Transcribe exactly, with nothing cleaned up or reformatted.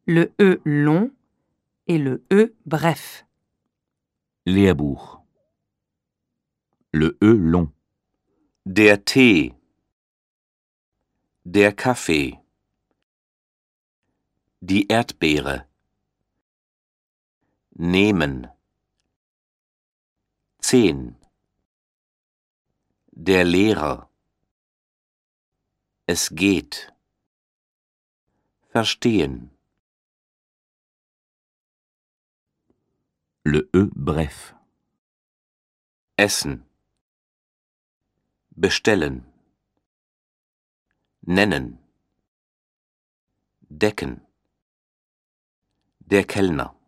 le E long et le E bref. Lehrbuch. Le E long. Der Tee. Der Kaffee. Die Erdbeere. Nehmen. Zehn. Der Lehrer. Es geht. Verstehen. Le E bref. Essen. Bestellen. Nennen. Decken. Der Kellner.